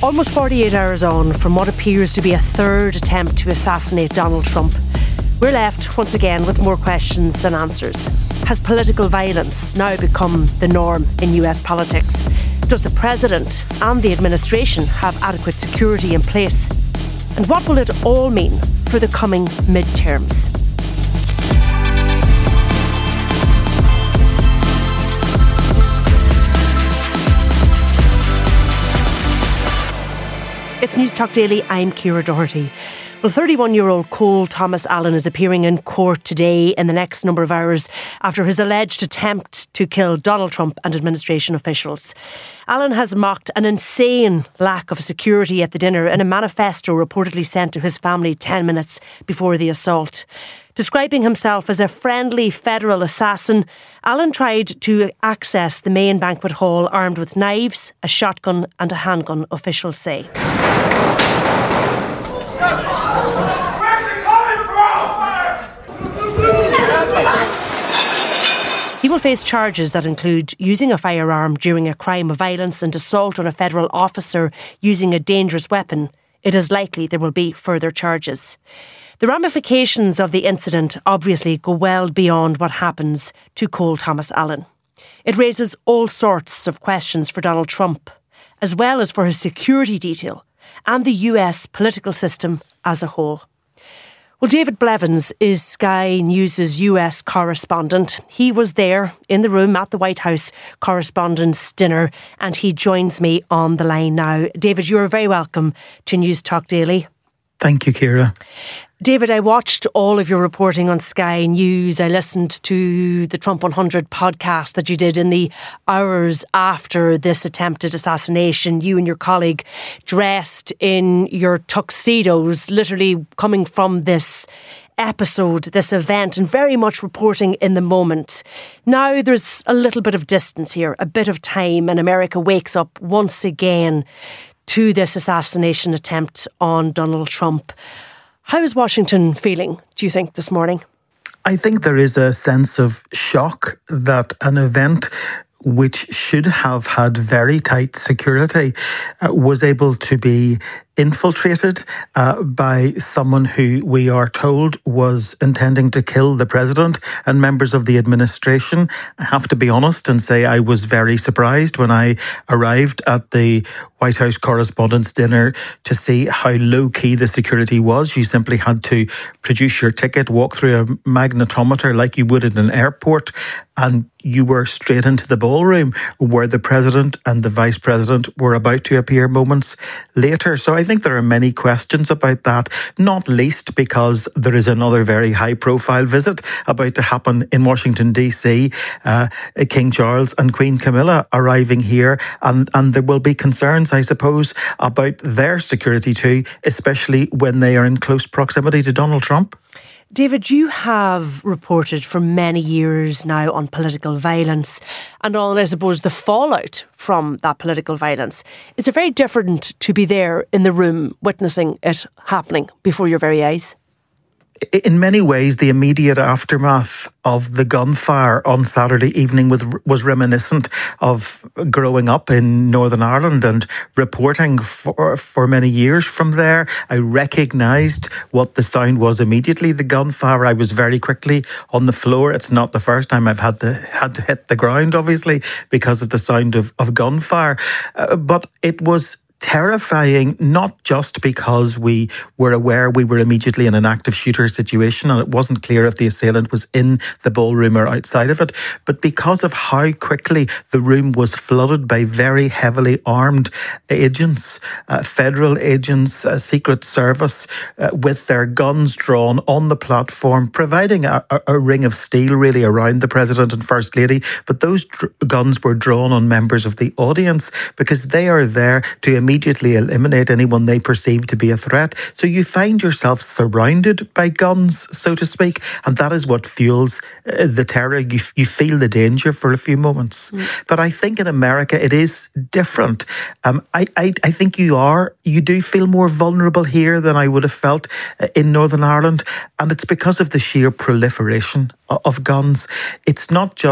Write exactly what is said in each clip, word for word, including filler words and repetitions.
Almost forty-eight hours on from what appears to be a third attempt to assassinate Donald Trump, we're left once again with more questions than answers. Has political violence now become the norm in U S politics? Does the President and the administration have adequate security in place? And what will it all mean for the coming midterms? It's Newstalk Daily, I'm Ciara Doherty. Well, thirty-one-year-old Cole Thomas Allen is appearing in court today in the next number of hours after his alleged attempt to kill Donald Trump and administration officials. Allen has mocked an insane lack of security at the dinner in a manifesto reportedly sent to his family ten minutes before the assault. Describing himself as a friendly federal assassin, Allen tried to access the main banquet hall armed with knives, a shotgun and a handgun, officials say. He will face charges that include using a firearm during a crime of violence and assault on a federal officer using a dangerous weapon. It is likely there will be further charges. The ramifications of the incident obviously go well beyond what happens to Cole Thomas Allen. It raises all sorts of questions for Donald Trump, as well as for his security detail and the U S political system as a whole. Well, David Blevins is Sky News' U S correspondent. He was there in the room at the White House Correspondents' Dinner, and he joins me on the line now. David, you're very welcome to Newstalk Daily. Thank you, Ciara. David, I watched all of your reporting on Sky News. I listened to the Trump one hundred podcast that you did in the hours after this attempted assassination. You and your colleague dressed in your tuxedos, literally coming from this episode, this event, and very much reporting in the moment. Now there's a little bit of distance here, a bit of time, and America wakes up once again to this assassination attempt on Donald Trump. How is Washington feeling, do you think, this morning? I think there is a sense of shock that an event which should have had very tight security uh, was able to be infiltrated uh, by someone who we are told was intending to kill the president and members of the administration. I have to be honest and say I was very surprised when I arrived at the White House Correspondents' Dinner to see how low-key the security was. You simply had to produce your ticket, walk through a magnetometer like you would in an airport, and you were straight into the ballroom where the president and the vice president were about to appear moments later. So I think there are many questions about that, not least because there is another very high-profile visit about to happen in Washington, D C. Uh, King Charles and Queen Camilla arriving here, and, and there will be concerns, I suppose, about their security too, especially when they are in close proximity to Donald Trump. David, you have reported for many years now on political violence and on, I suppose, the fallout from that political violence. Is it very different to be there in the room witnessing it happening before your very eyes? In many ways, the immediate aftermath of the gunfire on Saturday evening was, was reminiscent of growing up in Northern Ireland and reporting for, for many years from there. I recognised what the sound was immediately, the gunfire. I was very quickly on the floor. It's not the first time I've had to, had to hit the ground, obviously, because of the sound of, of gunfire. Uh, but it was terrifying, not just because we were aware we were immediately in an active shooter situation and it wasn't clear if the assailant was in the ballroom or outside of it, but because of how quickly the room was flooded by very heavily armed agents, uh, federal agents, uh, Secret Service, uh, with their guns drawn on the platform, providing a, a, a ring of steel really around the President and First Lady. But those dr- guns were drawn on members of the audience because they are there to immediately immediately eliminate anyone they perceive to be a threat. So you find yourself surrounded by guns, so to speak, and that is what fuels uh, the terror. You, you feel the danger for a few moments. Mm. But I think in America it is different. Um, I, I, I think you are, you do feel more vulnerable here than I would have felt uh, in Northern Ireland, and it's because of the sheer proliferation of, of guns. It's not just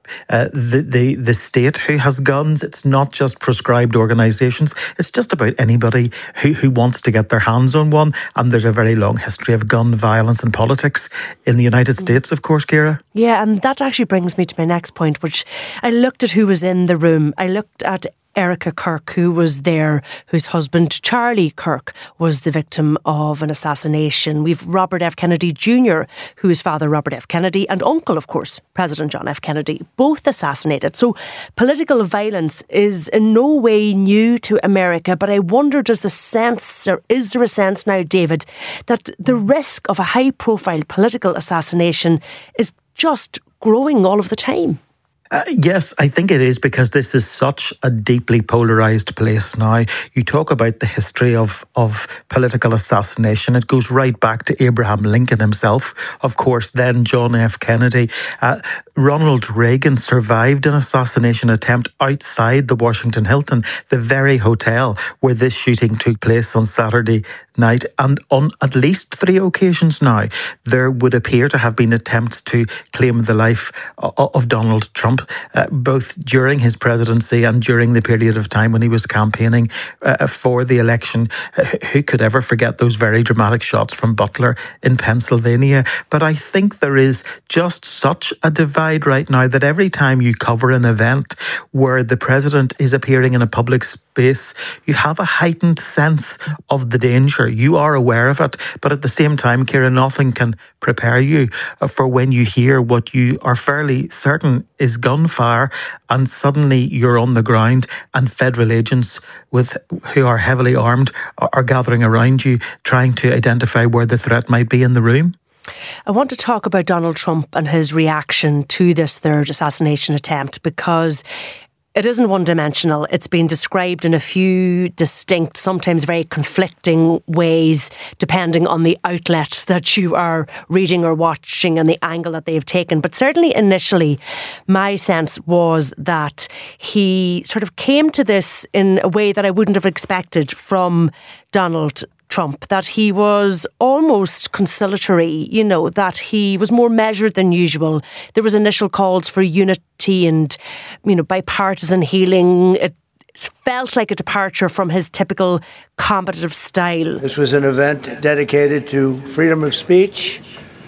uh, the, the, the state who has guns. It's not just prescribed organisations. It's just about anybody who, who wants to get their hands on one. And there's a very long history of gun violence in politics in the United States, of course, Ciara. Yeah, and that actually brings me to my next point, which I looked at who was in the room. I looked at Erica Kirk, who was there, whose husband Charlie Kirk was the victim of an assassination. We've Robert F. Kennedy Junior, whose father Robert F. Kennedy, and uncle, of course, President John F. Kennedy, both assassinated. So political violence is in no way new to America, but I wonder, does the sense, or is there a sense now, David, that the risk of a high-profile political assassination is just growing all of the time? Uh, yes, I think it is, because this is such a deeply polarised place now. You talk about the history of, of political assassination. It goes right back to Abraham Lincoln himself, of course, then John F. Kennedy. Uh, Ronald Reagan survived an assassination attempt outside the Washington Hilton, the very hotel where this shooting took place on Saturday night. And on at least three occasions now, there would appear to have been attempts to claim the life of Donald Trump, uh, both during his presidency and during the period of time when he was campaigning uh, for the election. Uh, who could ever forget those very dramatic shots from Butler in Pennsylvania? But I think there is just such a divide right now that every time you cover an event where the president is appearing in a public space, you have a heightened sense of the danger. You are aware of it, but at the same time, Ciara, nothing can prepare you for when you hear what you are fairly certain is gunfire, and suddenly you're on the ground and federal agents with who are heavily armed are gathering around you, trying to identify where the threat might be in the room. I want to talk about Donald Trump and his reaction to this third assassination attempt, because it isn't one-dimensional. It's been described in a few distinct, sometimes very conflicting ways, depending on the outlet that you are reading or watching and the angle that they've taken. But certainly initially, my sense was that he sort of came to this in a way that I wouldn't have expected from Donald Trump, that he was almost conciliatory, you know, that he was more measured than usual. There was initial calls for unity and, you know, bipartisan healing. It felt like a departure from his typical combative style. This was an event dedicated to freedom of speech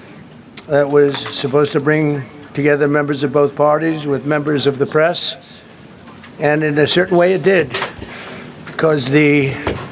that was supposed to bring together members of both parties with members of the press. And in a certain way it did, because the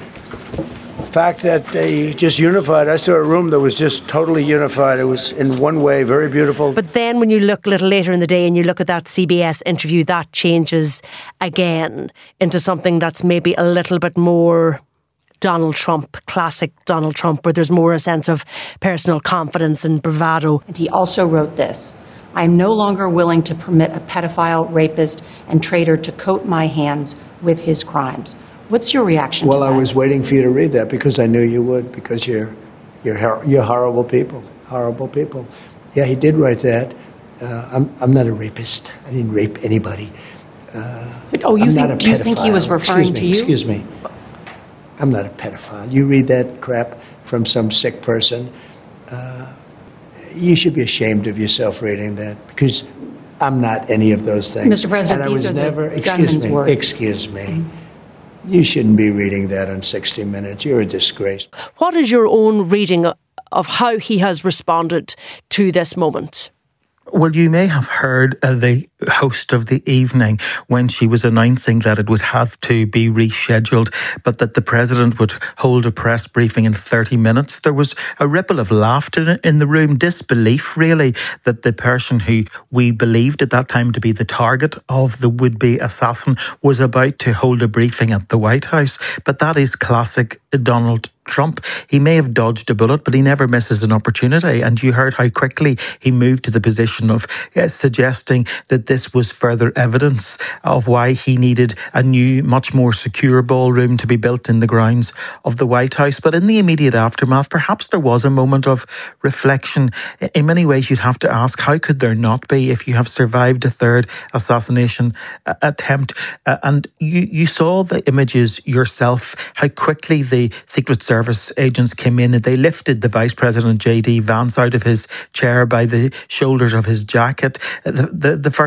fact that they just unified. I saw a room that was just totally unified. It was in one way very beautiful. But then when you look a little later in the day and you look at that C B S interview, that changes again into something that's maybe a little bit more Donald Trump, classic Donald Trump, where there's more a sense of personal confidence and bravado. And he also wrote this: I am no longer willing to permit a pedophile, rapist, and traitor to coat my hands with his crimes. What's your reaction well, to that? Well, I was waiting for you to read that because I knew you would, because you're you're you're horrible people, horrible people. Yeah, he did write that. Uh, I'm I'm not a rapist. I didn't rape anybody. Uh, but, oh, you I'm think? not a do you think he was referring excuse me, to you? Excuse me. I'm not a pedophile. You read that crap from some sick person. Uh, you should be ashamed of yourself reading that, because I'm not any of those things. Mister President, and I these was are never, the excuse gunman's me, words. Excuse me. Mm-hmm. You shouldn't be reading that on sixty minutes. You're a disgrace. What is your own reading of how he has responded to this moment? Well, you may have heard uh, the host of the evening when she was announcing that it would have to be rescheduled, but that the president would hold a press briefing in thirty minutes. There was a ripple of laughter in the room, disbelief really, that the person who we believed at that time to be the target of the would-be assassin was about to hold a briefing at the White House. But that is classic Donald Trump. He may have dodged a bullet, but he never misses an opportunity. And you heard how quickly he moved to the position of uh, suggesting that this was further evidence of why he needed a new, much more secure ballroom to be built in the grounds of the White House. But in the immediate aftermath, perhaps there was a moment of reflection. In many ways, you'd have to ask, how could there not be if you have survived a third assassination uh, attempt? Uh, and you, you saw the images yourself, how quickly the Secret Service Service agents came in and they lifted the Vice President J D Vance out of his chair by the shoulders of his jacket. The, the, the First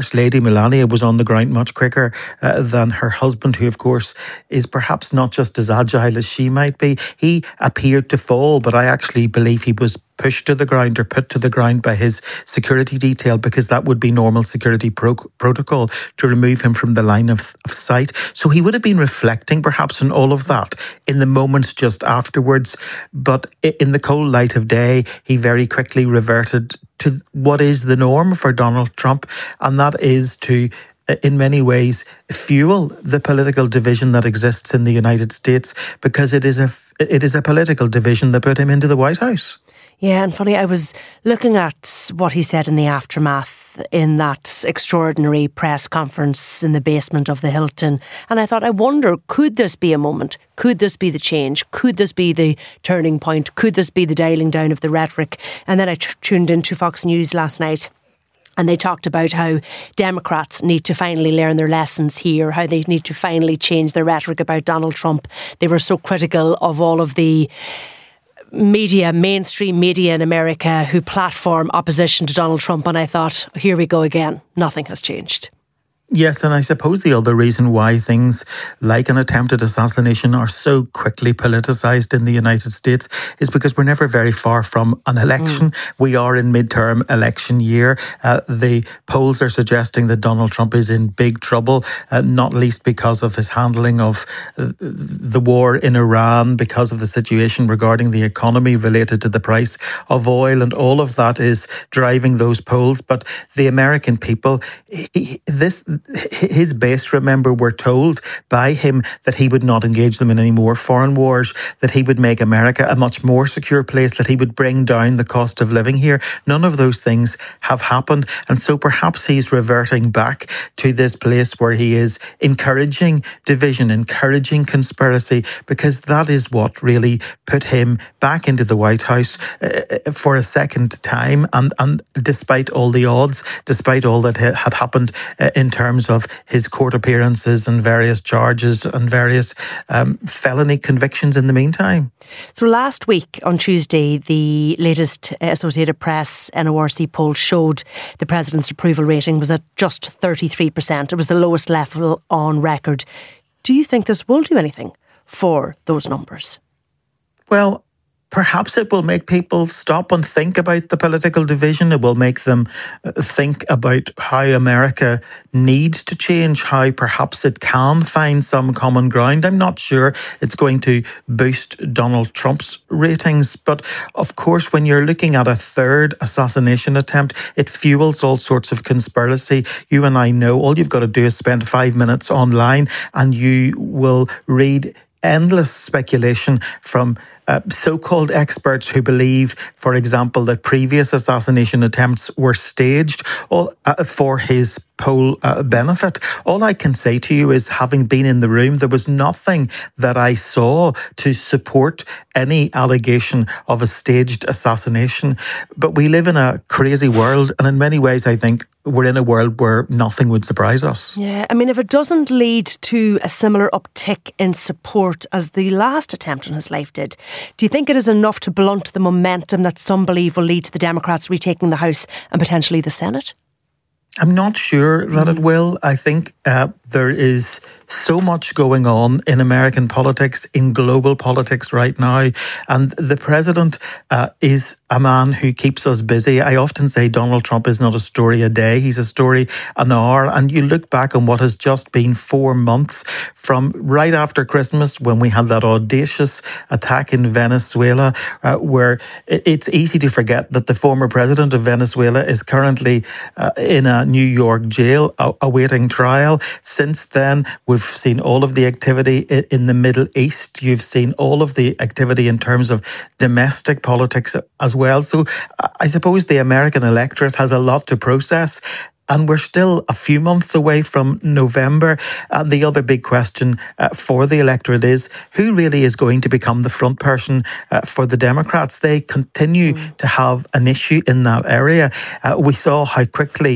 First Lady Melania was on the ground much quicker uh, than her husband, who, of course, is perhaps not just as agile as she might be. He appeared to fall, but I actually believe he was pushed to the ground or put to the ground by his security detail, because that would be normal security pro- protocol to remove him from the line of, of sight. So he would have been reflecting perhaps on all of that in the moments just afterwards. But in the cold light of day, he very quickly reverted to what is the norm for Donald Trump, and that is to, in many ways, fuel the political division that exists in the United States, because it is a it is a political division that put him into the White House. Yeah, and funny, I was looking at what he said in the aftermath in that extraordinary press conference in the basement of the Hilton, and I thought, I wonder, could this be a moment? Could this be the change? Could this be the turning point? Could this be the dialing down of the rhetoric? And then I t- tuned into Fox News last night, and they talked about how Democrats need to finally learn their lessons here, how they need to finally change their rhetoric about Donald Trump. They were so critical of all of the media, mainstream media in America, who platform opposition to Donald Trump. And I thought, here we go again. Nothing has changed. Yes, and I suppose the other reason why things like an attempted assassination are so quickly politicised in the United States is because we're never very far from an election. Mm. We are in midterm election year. Uh, the polls are suggesting that Donald Trump is in big trouble, uh, not least because of his handling of uh, the war in Iran, because of the situation regarding the economy related to the price of oil, and all of that is driving those polls. But the American people, he, this his base, remember, were told by him that he would not engage them in any more foreign wars, that he would make America a much more secure place, that he would bring down the cost of living here. None of those things have happened. And so perhaps he's reverting back to this place where he is encouraging division, encouraging conspiracy, because that is what really put him back into the White House uh, for a second time. And, and despite all the odds, despite all that had happened uh, in terms terms of his court appearances and various charges and various um, felony convictions in the meantime. So last week on Tuesday, the latest Associated Press N O R C poll showed the president's approval rating was at just thirty-three percent. It was the lowest level on record. Do you think this will do anything for those numbers? Well, perhaps it will make people stop and think about the political division. It will make them think about how America needs to change, how perhaps it can find some common ground. I'm not sure it's going to boost Donald Trump's ratings. But of course, when you're looking at a third assassination attempt, it fuels all sorts of conspiracy. You and I know all you've got to do is spend five minutes online and you will read endless speculation from uh, so-called experts who believe, for example, that previous assassination attempts were staged all, uh, for his poll uh, benefit. All I can say to you is, having been in the room, there was nothing that I saw to support any allegation of a staged assassination. But we live in a crazy world, and in many ways, I think we're in a world where nothing would surprise us. Yeah, I mean, if it doesn't lead to a similar uptick in support as the last attempt on his life did, do you think it is enough to blunt the momentum that some believe will lead to the Democrats retaking the House and potentially the Senate? I'm not sure that it will. I think uh, there is so much going on in American politics, in global politics right now. And the president uh, is a man who keeps us busy. I often say Donald Trump is not a story a day. He's a story an hour. And you look back on what has just been four months from right after Christmas, when we had that audacious attack in Venezuela, uh, where it's easy to forget that the former president of Venezuela is currently uh, in a New York jail awaiting trial. Since then, we've seen all of the activity in the Middle East. You've seen all of the activity in terms of domestic politics as well. So I suppose the American electorate has a lot to process. And we're still a few months away from November. And the other big question uh, for the electorate is, who really is going to become the front person uh, for the Democrats? They continue mm. to have an issue in that area. Uh, we saw how quickly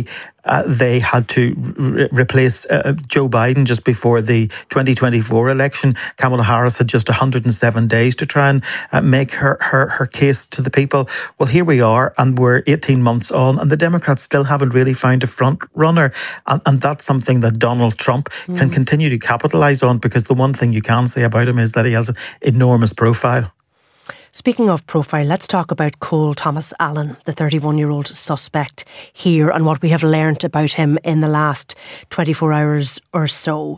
Uh, they had to re- replace uh, Joe Biden just before the twenty twenty-four election. Kamala Harris had just one hundred seven days to try and uh, make her, her, her case to the people. Well, here we are, and we're eighteen months on, and the Democrats still haven't really found a front runner. And, and that's something that Donald Trump mm. can continue to capitalise on, because the one thing you can say about him is that he has an enormous profile. Speaking of profile, let's talk about Cole Thomas Allen, the thirty-one-year-old suspect here, and what we have learnt about him in the last twenty-four hours or so.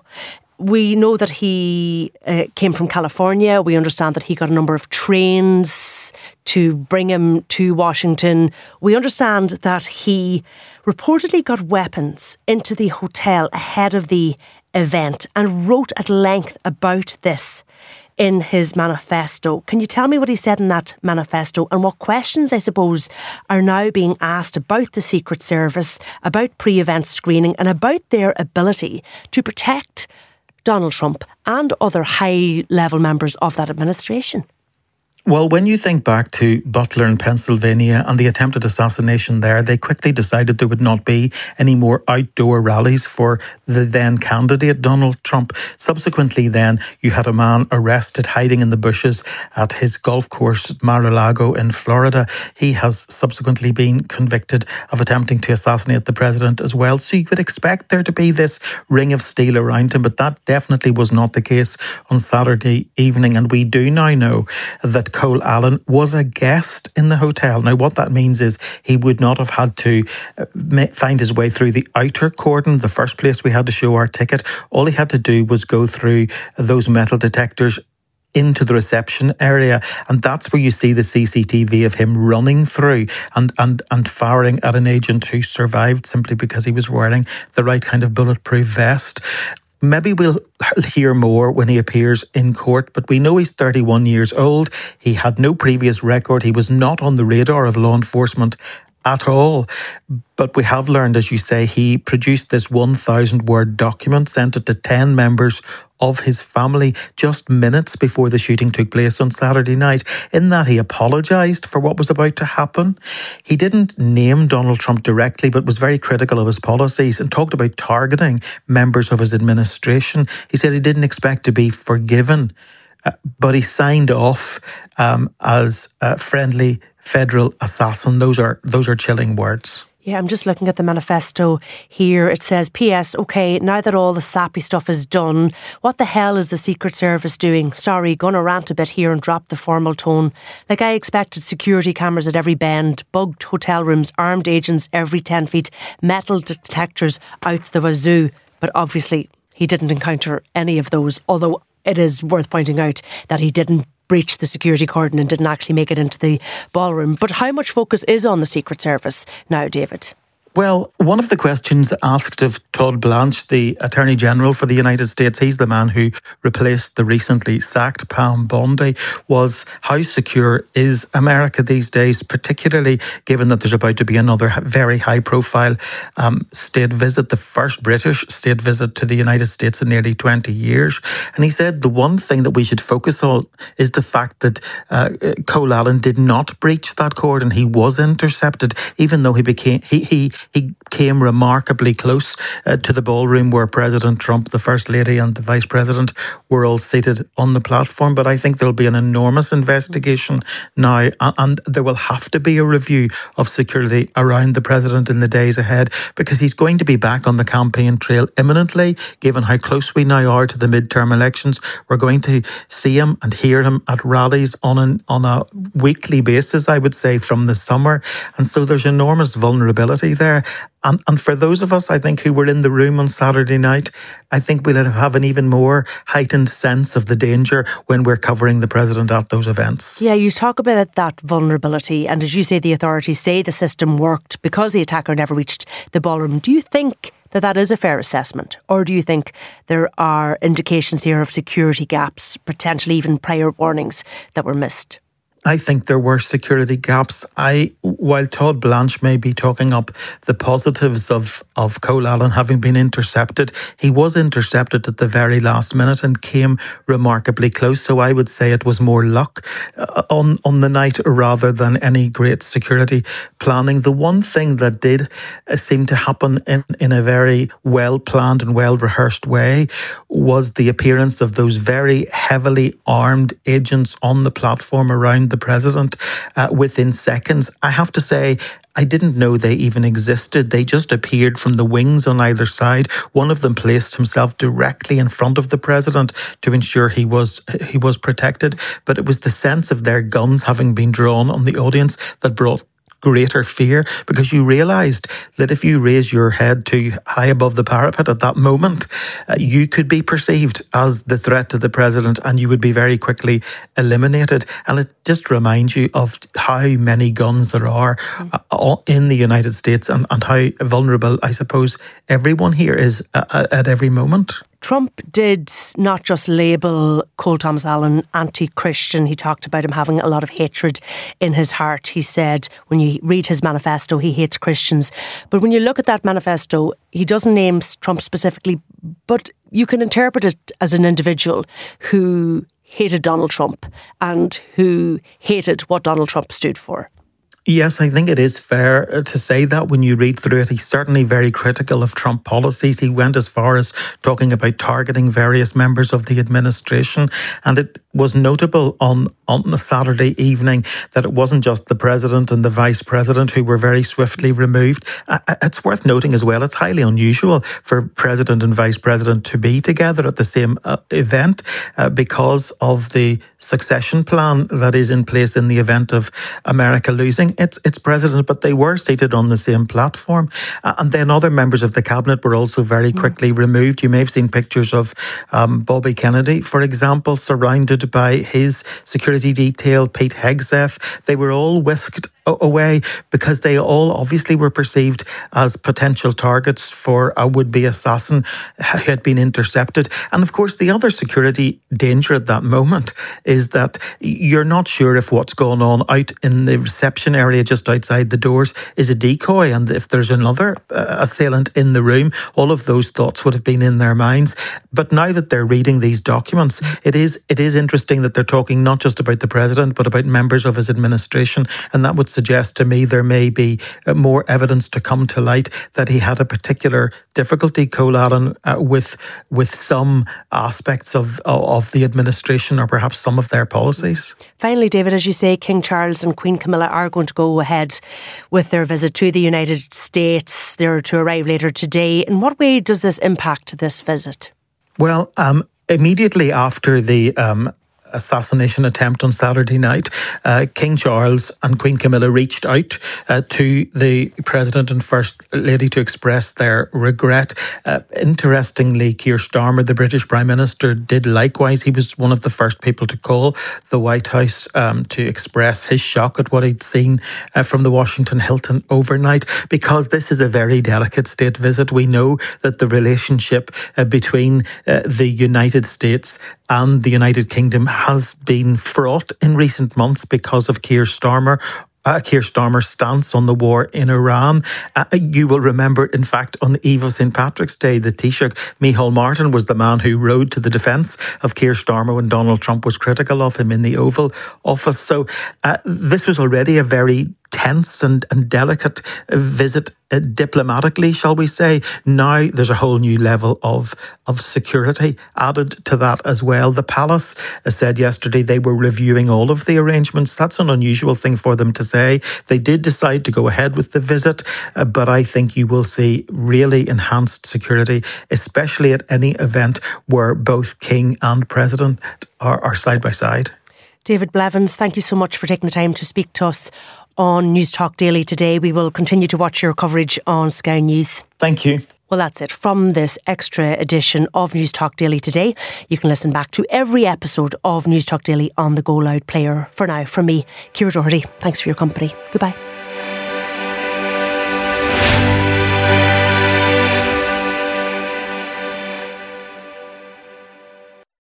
We know that he uh, came from California. We understand that he got a number of trains to bring him to Washington. We understand that he reportedly got weapons into the hotel ahead of the event and wrote at length about this in his manifesto. Can you tell me what he said in that manifesto, and what questions, I suppose, are now being asked about the Secret Service, about pre-event screening, and about their ability to protect Donald Trump and other high-level members of that administration? Well, when you think back to Butler in Pennsylvania and the attempted assassination there, they quickly decided there would not be any more outdoor rallies for the then candidate, Donald Trump. Subsequently then, you had a man arrested hiding in the bushes at his golf course at Mar-a-Lago in Florida. He has subsequently been convicted of attempting to assassinate the president as well. So you would expect there to be this ring of steel around him, but that definitely was not the case on Saturday evening. And we do now know that Cole Allen was a guest in the hotel. Now, what that means is he would not have had to uh, find his way through the outer cordon, the first place we had to show our ticket. All he had to do was go through those metal detectors into the reception area, and that's where you see the C C T V of him running through and, and, and firing at an agent who survived simply because he was wearing the right kind of bulletproof vest. Maybe we'll hear more when he appears in court, but we know he's thirty-one years old. He had no previous record. He was not on the radar of law enforcement at all. But we have learned, as you say, he produced this one thousand word document, sent it to ten members of his family just minutes before the shooting took place on Saturday night. In that, he apologised for what was about to happen. He didn't name Donald Trump directly, but was very critical of his policies and talked about targeting members of his administration. He said he didn't expect to be forgiven, uh, but he signed off um, as a friendly federal assassin. Those are those are chilling words. Yeah, I'm just looking at the manifesto here. It says, P S, OK, now that all the sappy stuff is done, what the hell is the Secret Service doing? Sorry, gonna rant a bit here and drop the formal tone. Like, I expected security cameras at every bend, bugged hotel rooms, armed agents every ten feet, metal detectors out the wazoo. But obviously, he didn't encounter any of those, although it is worth pointing out that he didn't breached the security cordon and didn't actually make it into the ballroom. But how much focus is on the Secret Service now, David? Well, one of the questions asked of Todd Blanche, the Attorney General for the United States, he's the man who replaced the recently sacked Pam Bondi, was how secure is America these days, particularly given that there's about to be another very high-profile um, state visit, the first British state visit to the United States in nearly twenty years. And he said the one thing that we should focus on is the fact that uh, Cole Allen did not breach that cordon. He was intercepted, even though he became he he He came remarkably close uh, to the ballroom where President Trump, the First Lady and the Vice President were all seated on the platform. But I think there'll be an enormous investigation now, and there will have to be a review of security around the President in the days ahead, because he's going to be back on the campaign trail imminently, given how close we now are to the midterm elections. We're going to see him and hear him at rallies on, an, on a weekly basis, I would say, from the summer. And so there's enormous vulnerability there. And, and for those of us, I think, who were in the room on Saturday night, I think we'll have an even more heightened sense of the danger when we're covering the president at those events. Yeah, you talk about that vulnerability. And as you say, the authorities say the system worked because the attacker never reached the ballroom. Do you think that that is a fair assessment? Or do you think there are indications here of security gaps, potentially even prior warnings that were missed? I think there were security gaps. I, while Todd Blanche may be talking up the positives of, of Cole Allen having been intercepted, he was intercepted at the very last minute and came remarkably close. So I would say it was more luck uh, on, on the night rather than any great security planning. The one thing that did uh, seem to happen in, in a very well-planned and well-rehearsed way was the appearance of those very heavily armed agents on the platform around the president uh, within seconds. I have to say, I didn't know they even existed. They just appeared from the wings on either side. One of them placed himself directly in front of the president to ensure he was he was protected. But it was the sense of their guns having been drawn on the audience that brought greater fear, because you realised that if you raise your head too high above the parapet at that moment, uh, you could be perceived as the threat to the president and you would be very quickly eliminated. And it just reminds you of how many guns there are uh, in the United States and, and how vulnerable, I suppose, everyone here is uh, at every moment. Trump did not just label Cole Thomas Allen anti-Christian. He talked about him having a lot of hatred in his heart. He said when you read his manifesto, he hates Christians. But when you look at that manifesto, he doesn't name Trump specifically, but you can interpret it as an individual who hated Donald Trump and who hated what Donald Trump stood for. Yes, I think it is fair to say that when you read through it. He's certainly very critical of Trump policies. He went as far as talking about targeting various members of the administration. And it was notable on, on the Saturday evening that it wasn't just the president and the vice president who were very swiftly removed. It's worth noting as well, it's highly unusual for president and vice president to be together at the same uh, event uh, because of the succession plan that is in place in the event of America losing its its president, but they were seated on the same platform. Uh, and then other members of the cabinet were also very quickly mm. removed. You may have seen pictures of um, Bobby Kennedy, for example, surrounded by his security detail, Pete Hegseth. They were all whisked away because they all obviously were perceived as potential targets for a would-be assassin who had been intercepted. And of course, the other security danger at that moment is that you're not sure if what's going on out in the reception area just outside the doors is a decoy, and if there's another uh, assailant in the room, all of those thoughts would have been in their minds. But now that they're reading these documents, it is it is interesting that they're talking not just about the president, but about members of his administration, and that would suggest to me there may be uh, more evidence to come to light that he had a particular difficulty, Cole Allen, uh, with with some aspects of of the administration or perhaps some of their policies. Finally, David, as you say, King Charles and Queen Camilla are going to go ahead with their visit to the United States. They're to arrive later today. In what way does this impact this visit? Well, um, immediately after the um, assassination attempt on Saturday night, uh, King Charles and Queen Camilla reached out uh, to the President and First Lady to express their regret. Uh, interestingly, Keir Starmer, the British Prime Minister, did likewise. He was one of the first people to call the White House um, to express his shock at what he'd seen uh, from the Washington Hilton overnight, because this is a very delicate state visit. We know that the relationship uh, between uh, the United States and the United Kingdom has been fraught in recent months because of Keir Starmer. Uh, Keir Starmer's stance on the war in Iran. Uh, you will remember, in fact, on the eve of Saint Patrick's Day, the Taoiseach Micheál Martin was the man who rode to the defence of Keir Starmer when Donald Trump was critical of him in the Oval Office. So uh, this was already a very tense and, and delicate visit uh, diplomatically, shall we say. Now there's a whole new level of, of security added to that as well. The palace uh, said yesterday they were reviewing all of the arrangements. That's an unusual thing for them to say. They did decide to go ahead with the visit, uh, but I think you will see really enhanced security, especially at any event where both King and President are, are side by side. David Blevins, thank you so much for taking the time to speak to us on Newstalk Daily today. We will continue to watch your coverage on Sky News. Thank you. Well, that's it from this extra edition of Newstalk Daily today. You can listen back to every episode of Newstalk Daily on the Go Loud player. For now, from me, Ciara Doherty, thanks for your company. Goodbye.